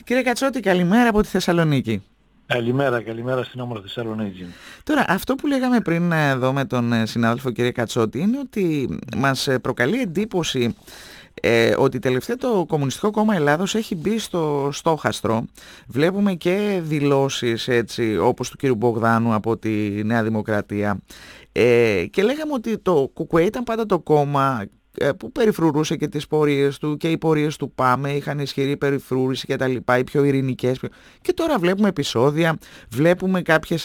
Κύριε Κατσότη, καλημέρα από τη Θεσσαλονίκη. Καλημέρα στην όμορφη Θεσσαλονίκη. Τώρα, αυτό που λέγαμε πριν εδώ με τον συνάδελφο κύριε Κατσότη είναι ότι μας προκαλεί εντύπωση ότι τελευταία το Κομμουνιστικό Κόμμα Ελλάδος έχει μπει στο στόχαστρο. Βλέπουμε και δηλώσεις έτσι, όπως του κύριου Μπογδάνου από τη Νέα Δημοκρατία, και λέγαμε ότι το ΚΚΕ ήταν πάντα το κόμμα που περιφρουρούσε και τις πορείες του, και οι πορείες του ΠΑΜΕ είχαν ισχυρή περιφρούρηση και τα λοιπά, οι πιο ειρηνικές. Και τώρα βλέπουμε επεισόδια, βλέπουμε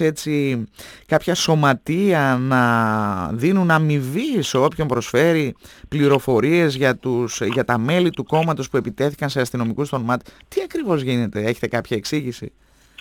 κάποια σωματεία να δίνουν αμοιβή σε όποιον προσφέρει πληροφορίες για τα μέλη του κόμματος που επιτέθηκαν σε αστυνομικούς στον ΜΑΤ. Τι ακριβώς γίνεται, έχετε κάποια εξήγηση?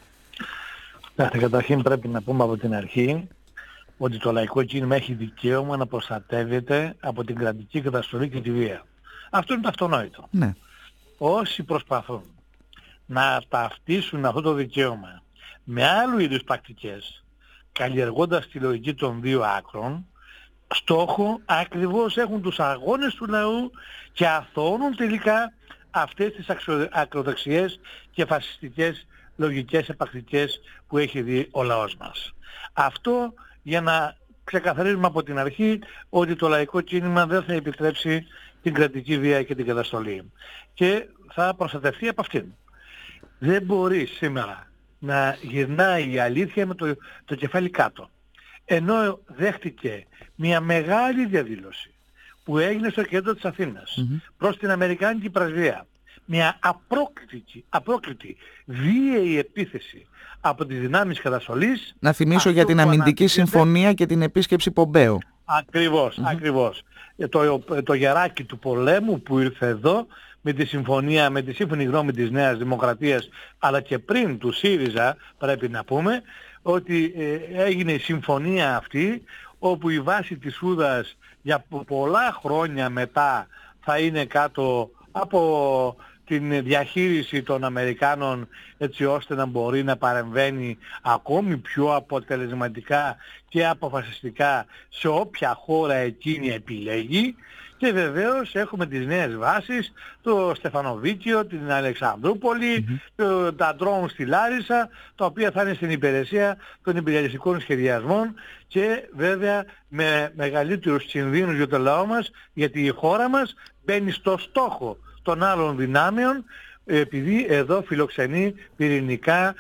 Καταρχήν πρέπει να πούμε από την αρχή ότι το λαϊκό κίνημα έχει δικαίωμα να προστατεύεται από την κρατική καταστολή και τη βία. Αυτό είναι το αυτονόητο. Ναι. Όσοι προσπαθούν να ταυτίσουν αυτό το δικαίωμα με άλλου είδους πρακτικές, καλλιεργώντας τη λογική των δύο άκρων, στόχο ακριβώς έχουν τους αγώνες του λαού και αθώνουν τελικά αυτές τις ακροδεξιές και φασιστικές λογικές επακτικές που έχει δει ο λαός μας. Αυτό για να ξεκαθαρίσουμε από την αρχή ότι το λαϊκό κίνημα δεν θα επιτρέψει την κρατική βία και την καταστολή και θα προστατευτεί από αυτήν. Δεν μπορεί σήμερα να γυρνάει η αλήθεια με το κεφάλι κάτω. Ενώ δέχτηκε μια μεγάλη διαδήλωση που έγινε στο κέντρο της Αθήνας προς την Αμερικάνικη πρεσβεία, μια απρόκλητη βίαιη επίθεση από τις δυνάμεις καταστολής. Να θυμίσω για την αμυντική συμφωνία και την επίσκεψη Πομπέου. Ακριβώς. Το γεράκι του πολέμου που ήρθε εδώ με τη συμφωνία, με τη σύμφωνη γνώμη της Νέας Δημοκρατίας, αλλά και πριν του ΣΥΡΙΖΑ, πρέπει να πούμε ότι έγινε η συμφωνία αυτή, όπου η βάση της Σούδας για πολλά χρόνια μετά θα είναι κάτω από την διαχείριση των Αμερικάνων, έτσι ώστε να μπορεί να παρεμβαίνει ακόμη πιο αποτελεσματικά και αποφασιστικά σε όποια χώρα εκείνη επιλέγει. Και βεβαίως έχουμε τις νέες βάσεις, το Στεφανοβίκιο, την Αλεξανδρούπολη, τα ντρόουν στη Λάρισα, τα οποία θα είναι στην υπηρεσία των υπεριαλιστικών σχεδιασμών και βέβαια με μεγαλύτερους κινδύνους για το λαό μας, γιατί η χώρα μας μπαίνει στο στόχο των άλλων δυνάμεων, επειδή εδώ φιλοξενεί πυρηνικά,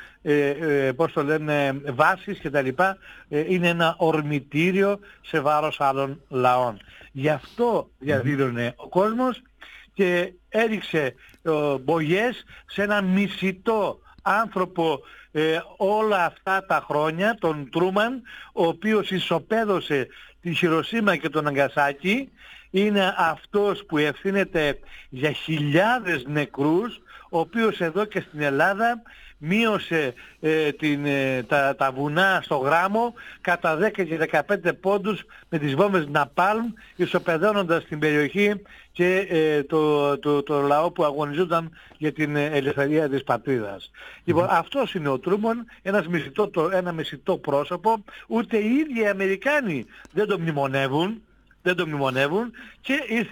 βάσεις και τα λοιπά, είναι ένα ορμητήριο σε βάρος άλλων λαών. Γι' αυτό διαδήλωνε ο κόσμος και έριξε μπογιές σε ένα μισητό άνθρωπο όλα αυτά τα χρόνια, τον Τρούμαν, ο οποίος ισοπαίδωσε τη Χιροσίμα και τον Ναγκασάκι. Είναι αυτός που ευθύνεται για χιλιάδες νεκρούς, ο οποίος εδώ και στην Ελλάδα μείωσε τα βουνά στο γράμμο κατά 10 και 15 πόντους με τις βόμβες Ναπάλμ, ισοπεδώνοντας την περιοχή και το λαό που αγωνιζόταν για την ελευθερία της πατρίδας. Λοιπόν, αυτός είναι ο Τρούμαν, ένα μισητό πρόσωπο, ούτε οι ίδιοι οι Αμερικάνοι δεν το μνημονεύουν και ήρθε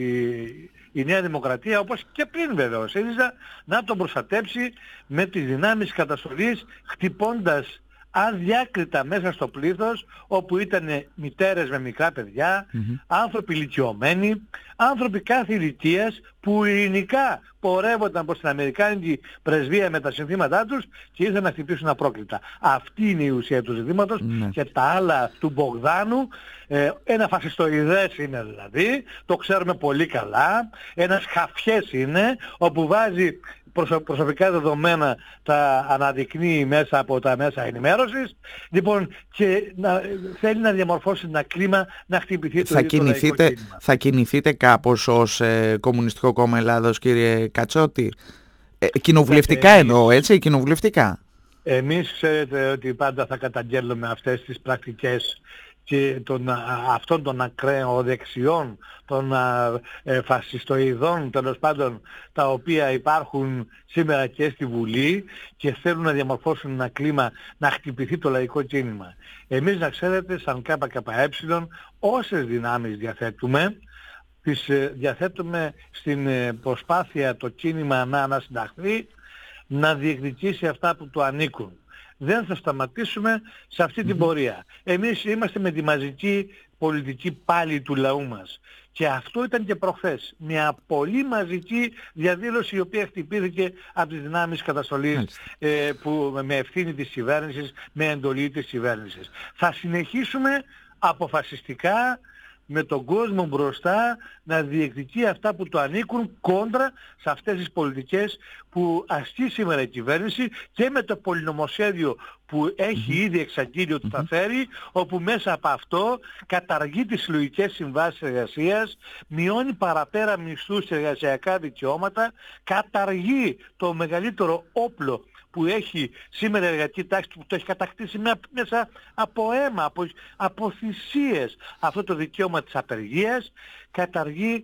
η Νέα Δημοκρατία, όπως και πριν βέβαια ο ΣΥΡΙΖΑ, να τον προστατέψει με τις δυνάμεις καταστολής, χτυπώντας αδιάκριτα μέσα στο πλήθος, όπου ήταν μητέρες με μικρά παιδιά, άνθρωποι ηλικιωμένοι, άνθρωποι κάθε ηλικίας που ειρηνικά πορεύονταν προς την Αμερικάνικη πρεσβεία με τα συνθήματά τους και ήρθαν να χτυπήσουν απρόκλητα. Αυτή είναι η ουσία του ζητήματος και τα άλλα του Μπογδάνου, ένα φασιστοειδές είναι δηλαδή, το ξέρουμε πολύ καλά, ένας χαφιές είναι, όπου βάζει προσωπικά δεδομένα, τα αναδεικνύει μέσα από τα μέσα ενημέρωσης, λοιπόν, και θέλει να διαμορφώσει ένα κλίμα να χτυπηθεί το λαϊκό κίνημα. Θα κινηθείτε κάπως ως Κομμουνιστικό Κόμμα Ελλάδος, κύριε Κατσότη? Κοινοβουλευτικά εννοώ, έτσι, κοινοβουλευτικά. Εμείς ξέρετε ότι πάντα θα καταγγέλνουμε αυτές τις πρακτικές και αυτών των ακραίων δεξιών, των φασιστοειδών τέλος πάντων, τα οποία υπάρχουν σήμερα και στη Βουλή και θέλουν να διαμορφώσουν ένα κλίμα να χτυπηθεί το λαϊκό κίνημα. Εμείς, να ξέρετε, σαν ΚΚΕ, όσες δυνάμεις διαθέτουμε, τις διαθέτουμε στην προσπάθεια το κίνημα να ανασυνταχθεί να διεκδικήσει αυτά που του ανήκουν. Δεν θα σταματήσουμε σε αυτή την πορεία. Εμείς είμαστε με τη μαζική πολιτική πάλι του λαού μας. Και αυτό ήταν και προχθές. Μια πολύ μαζική διαδήλωση η οποία χτυπήθηκε από τις δυνάμεις καταστολής που, με ευθύνη της κυβέρνησης, με εντολή της κυβέρνησης. Θα συνεχίσουμε αποφασιστικά με τον κόσμο μπροστά να διεκδικεί αυτά που του ανήκουν κόντρα σε αυτές τις πολιτικές που ασκεί σήμερα η κυβέρνηση και με το πολυνομοσχέδιο που έχει ήδη εξαγγείλει ότι θα φέρει, όπου μέσα από αυτό καταργεί τις συλλογικές συμβάσεις εργασίας, μειώνει παραπέρα μισθούς και εργασιακά δικαιώματα, καταργεί το μεγαλύτερο όπλο που έχει σήμερα η εργατική τάξη, που το έχει κατακτήσει μέσα από αίμα, από θυσίες, αυτό το δικαίωμα της απεργίας, καταργεί,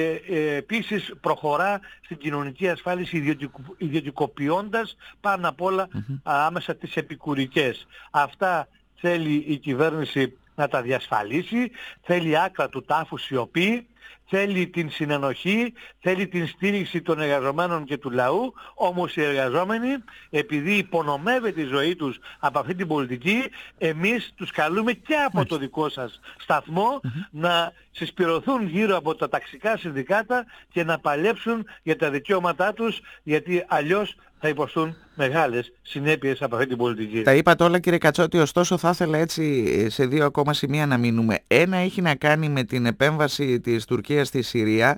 επίσης προχωρά στην κοινωνική ασφάλιση ιδιωτικοποιώντας πάνω απ' όλα άμεσα τις επικουρικές. Αυτά θέλει η κυβέρνηση να τα διασφαλίσει, θέλει άκρα του τάφου σιωπή, θέλει την συνενοχή, θέλει την στήριξη των εργαζομένων και του λαού, όμως οι εργαζόμενοι, επειδή υπονομεύεται η ζωή τους από αυτή την πολιτική, εμείς τους καλούμε και από το δικό σας σταθμό να συσπηρωθούν γύρω από τα ταξικά συνδικάτα και να παλέψουν για τα δικαιώματά τους, γιατί αλλιώς θα υποστούν μεγάλες συνέπειες από αυτή την πολιτική. Τα είπατε όλα, κύριε Κατσότη, ωστόσο θα ήθελα έτσι σε δύο ακόμα σημεία να μείνουμε. Ένα έχει να κάνει με την επέμβαση της Τουρκίας στη Συρία.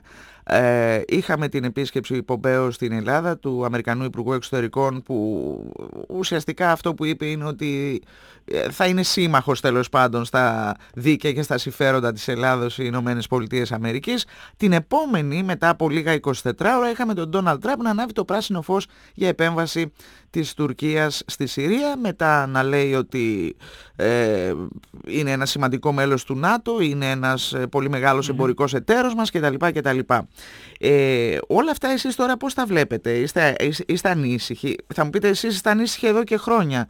Είχαμε την επίσκεψη Πομπέο στην Ελλάδα του Αμερικανού Υπουργού Εξωτερικών, που ουσιαστικά αυτό που είπε είναι ότι θα είναι σύμμαχος τέλος πάντων στα δίκαια και στα συμφέροντα της Ελλάδος οι Ηνωμένες Πολιτείες Αμερικής. Την επόμενη, μετά από λίγα 24 ώρα, είχαμε τον Ντόναλντ Τραμπ να ανάβει το πράσινο φως για επέμβαση της Τουρκίας στη Συρία, μετά να λέει ότι είναι ένα σημαντικό μέλος του ΝΑΤΟ, είναι ένας πολύ μεγάλος εμπορικός εταίρος μας κτλ. Όλα αυτά εσείς τώρα πώς τα βλέπετε, είστε ανήσυχοι? Θα μου πείτε, εσείς είστε ανήσυχοι εδώ και χρόνια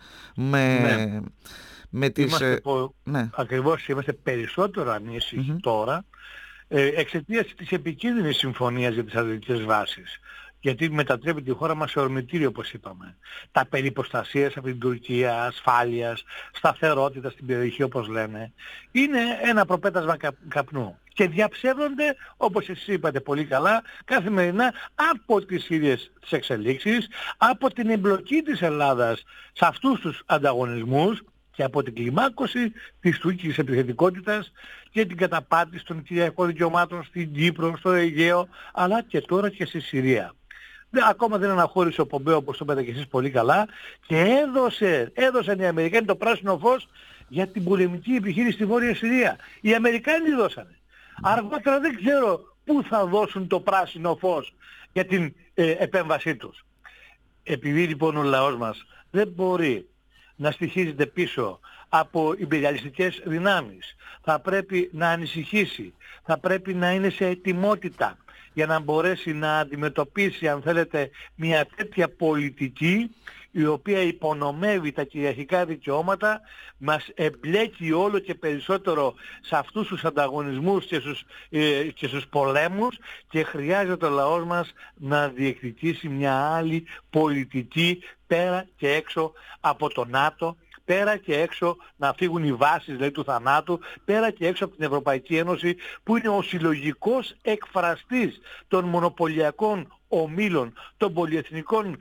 με τις... Ακριβώς, είμαστε περισσότερο ανήσυχοι τώρα εξαιτίας της επικίνδυνης συμφωνίας για τις αδελφικές βάσεις. Γιατί μετατρέπει τη χώρα μας σε ορμητήριο, όπως είπαμε. Τα περί προστασίας από την Τουρκία, ασφάλειας, σταθερότητα στην περιοχή, όπως λένε, είναι ένα προπέτασμα καπνού. Και διαψεύδονται, όπως εσείς είπατε πολύ καλά, καθημερινά από τις ίδιες τις εξελίξεις, από την εμπλοκή της Ελλάδας σε αυτούς τους ανταγωνισμούς και από την κλιμάκωση της τουρκικής επιθετικότητας και την καταπάτηση των κυριαρχικών δικαιωμάτων στην Κύπρο, στο Αιγαίο, αλλά και τώρα και στη Συρία. Ακόμα δεν αναχώρησε ο Πομπέο, όπως το είπατε και εσείς πολύ καλά, και έδωσαν οι Αμερικάνοι το πράσινο φως για την πολεμική επιχείρηση στη Βόρεια Συρία. Οι Αμερικάνοι δώσανε. Αργότερα δεν ξέρω πού θα δώσουν το πράσινο φως για την επέμβασή τους. Επειδή λοιπόν ο λαός μας δεν μπορεί να στοιχίζεται πίσω από ιμπεριαλιστικές δυνάμεις, θα πρέπει να ανησυχήσει, θα πρέπει να είναι σε ετοιμότητα για να μπορέσει να αντιμετωπίσει, αν θέλετε, μια τέτοια πολιτική η οποία υπονομεύει τα κυριαρχικά δικαιώματα, μας εμπλέκει όλο και περισσότερο σε αυτούς τους ανταγωνισμούς και στους πολέμους, και χρειάζεται ο λαός μας να διεκδικήσει μια άλλη πολιτική πέρα και έξω από το ΝΑΤΟ, πέρα και έξω να φύγουν οι βάσεις δηλαδή του θανάτου, πέρα και έξω από την Ευρωπαϊκή Ένωση, που είναι ο συλλογικός εκφραστής των μονοπωλιακών ομίλων, των πολυεθνικών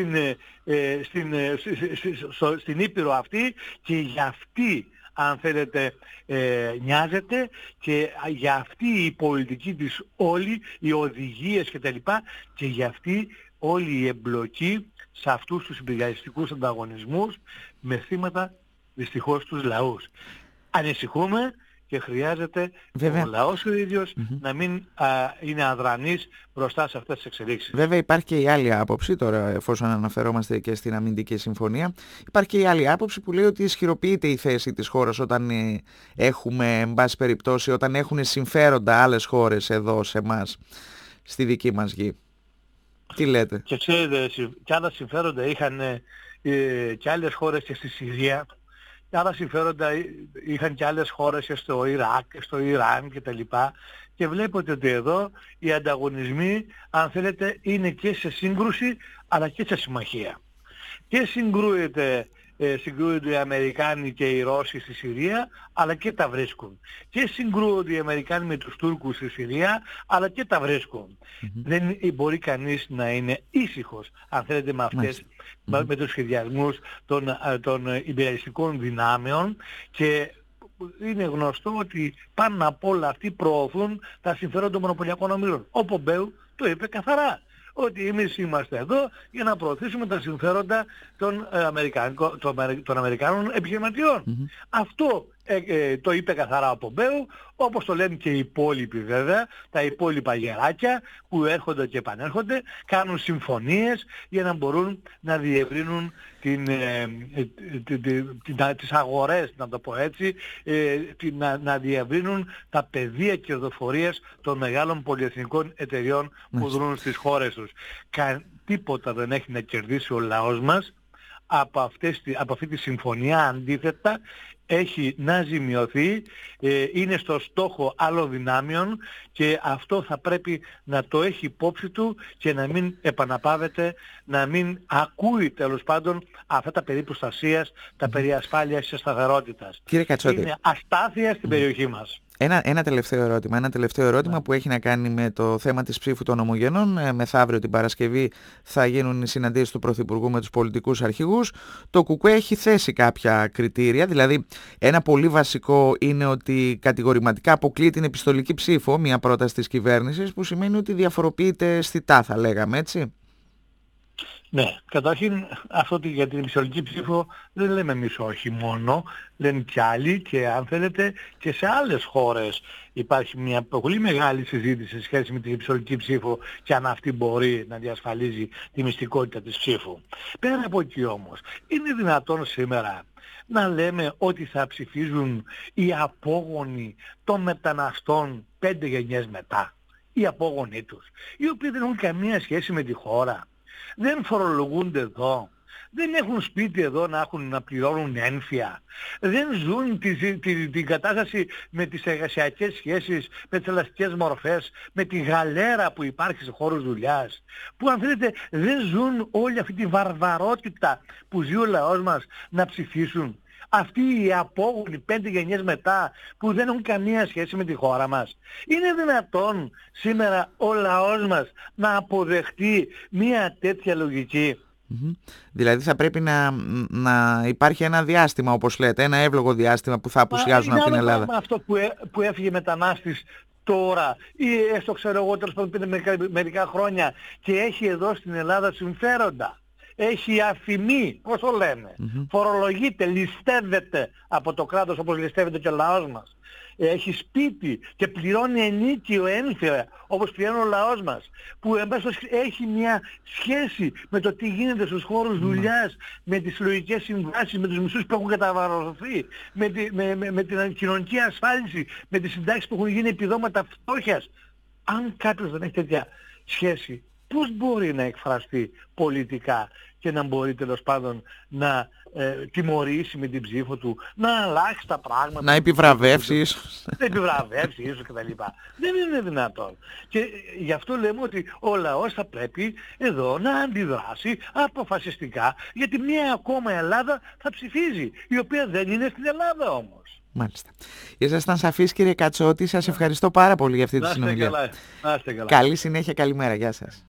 στην Ήπειρο αυτή, και για αυτή, αν θέλετε, νοιάζεται, και για αυτή η πολιτική της όλη, οι οδηγίες κτλ, και για αυτή όλη η εμπλοκή σε αυτούς τους ιμπεριαλιστικούς ανταγωνισμούς, με θύματα δυστυχώς τους λαούς. Ανησυχούμε και χρειάζεται ο λαός ο ίδιος να μην είναι αδρανής μπροστά σε αυτές τις εξελίξεις. Βέβαια υπάρχει και η άλλη άποψη, τώρα εφόσον αναφερόμαστε και στην αμυντική συμφωνία, υπάρχει και η άλλη άποψη που λέει ότι ισχυροποιείται η θέση της χώρας όταν έχουμε, εν πάση περιπτώσει, όταν έχουν συμφέροντα άλλες χώρες εδώ σε εμάς, στη δική μας γη. Τι λέτε? Και ξέρετε, και άλλα συμφέροντα είχαν και άλλες χώρες και στη Συρία, και άλλα συμφέροντα είχαν και άλλες χώρες και στο Ιράκ και στο Ιράν κτλ. Και βλέπετε ότι εδώ οι ανταγωνισμοί, αν θέλετε, είναι και σε σύγκρουση, αλλά και σε συμμαχία. Και συγκρούονται οι Αμερικάνοι και οι Ρώσοι στη Συρία, αλλά και τα βρίσκουν. Και συγκρούονται οι Αμερικάνοι με τους Τούρκους στη Συρία, αλλά και τα βρίσκουν. Δεν μπορεί κανείς να είναι ήσυχος, αν θέλετε, με τους σχεδιασμούς των υπεραλιστικών δυνάμεων, και είναι γνωστό ότι πάνω απ' όλα αυτοί προωθούν τα συμφέροντα των μονοπωλιακών ομίλων. Ο Πομπέου το είπε καθαρά, ότι εμείς είμαστε εδώ για να προωθήσουμε τα συμφέροντα των Αμερικάνων επιχειρηματιών. Αυτό το είπε καθαρά ο Πομπέου, όπως το λένε και οι υπόλοιποι βέβαια, τα υπόλοιπα γεράκια που έρχονται και επανέρχονται, κάνουν συμφωνίες για να μπορούν να διευρύνουν τις αγορές, να το πω έτσι, να διευρύνουν τα πεδία κερδοφορίας των μεγάλων πολυεθνικών εταιριών που δρούν στις χώρες τους. Τίποτα δεν έχει να κερδίσει ο λαός μας από αυτή τη συμφωνία. Αντίθετα, έχει να ζημιωθεί, είναι στο στόχο άλλων δυνάμεων, και αυτό θα πρέπει να το έχει υπόψη του και να μην επαναπάβεται, να μην ακούει τέλος πάντων αυτά τα περί προστασίας, τα περί ασφάλειας και σταθερότητας. Κύριε Κατσότη, είναι αστάθεια στην περιοχή μας. Ένα τελευταίο ερώτημα που έχει να κάνει με το θέμα της ψήφου των ομογενών. Μεθαύριο την Παρασκευή θα γίνουν οι συναντήσεις του Πρωθυπουργού με τους πολιτικούς αρχηγούς. Το ΚΚΕ έχει θέσει κάποια κριτήρια, δηλαδή ένα πολύ βασικό είναι ότι κατηγορηματικά αποκλείει την επιστολική ψήφο, μια πρόταση της κυβέρνησης, που σημαίνει ότι διαφοροποιείται αισθητά, θα λέγαμε, έτσι. Ναι, καταρχήν αυτό για την επιστολική ψήφο δεν λέμε εμείς όχι μόνο, λένε κι άλλοι, και αν θέλετε και σε άλλες χώρες υπάρχει μια πολύ μεγάλη συζήτηση σε σχέση με την επιστολική ψήφο και αν αυτή μπορεί να διασφαλίζει τη μυστικότητα της ψήφου. Πέρα από εκεί όμως, είναι δυνατόν σήμερα να λέμε ότι θα ψηφίζουν οι απόγονοι των μεταναστών 5 γενιές μετά, οι απόγονοι τους, οι οποίοι δεν έχουν καμία σχέση με τη χώρα, δεν φορολογούνται εδώ, δεν έχουν σπίτι εδώ να πληρώνουν ένφια, δεν ζουν την κατάσταση με τις εργασιακές σχέσεις, με τις ελαστικές μορφές, με τη γαλέρα που υπάρχει σε χώρους δουλειάς, που αν θέλετε δεν ζουν όλη αυτή τη βαρβαρότητα που ζει ο λαός μας, να ψηφίσουν. Αυτοί οι απόγονοι 5 γενιές μετά που δεν έχουν καμία σχέση με τη χώρα μας. Είναι δυνατόν σήμερα ο λαός μας να αποδεχτεί μια τέτοια λογική? Δηλαδή θα πρέπει να υπάρχει ένα διάστημα, όπως λέτε, ένα εύλογο διάστημα που θα απουσιάζουν από την Ελλάδα. Αυτό που έφυγε μετανάστης τώρα ή έστω ξέρω εγώ τέλος πάντων μερικά χρόνια και έχει εδώ στην Ελλάδα συμφέροντα. Έχει αφημί, πώς το λένε, φορολογείται, ληστεύεται από το κράτος όπως ληστεύεται και ο λαός μας. Έχει σπίτι και πληρώνει ενίκιο ένφια όπως πληρώνει ο λαός μας, που έχει μια σχέση με το τι γίνεται στους χώρους δουλειάς, με τις συλλογικές συμβάσεις, με τους μισθούς που έχουν καταβαρωθεί, με την κοινωνική ασφάλιση, με τις συντάξεις που έχουν γίνει επιδόματα φτώχειας. Αν κάποιος δεν έχει τέτοια σχέση, πώς μπορεί να εκφραστεί πολιτικά και να μπορεί τέλος πάντων να τιμωρήσει με την ψήφο του, να αλλάξει τα πράγματα, να επιβραβεύσει ίσως. Να επιβραβεύσει ίσως κτλ. Δεν είναι δυνατόν. Και γι' αυτό λέμε ότι ο λαός θα πρέπει εδώ να αντιδράσει αποφασιστικά, γιατί μια ακόμα Ελλάδα θα ψηφίζει, η οποία δεν είναι στην Ελλάδα όμως. Μάλιστα. Ήσασταν σαφείς, κύριε Κατσότη, σας ευχαριστώ πάρα πολύ για αυτή τη συνομιλία. Να είστε καλά. Καλή συνέχεια, καλημέρα, γεια σας.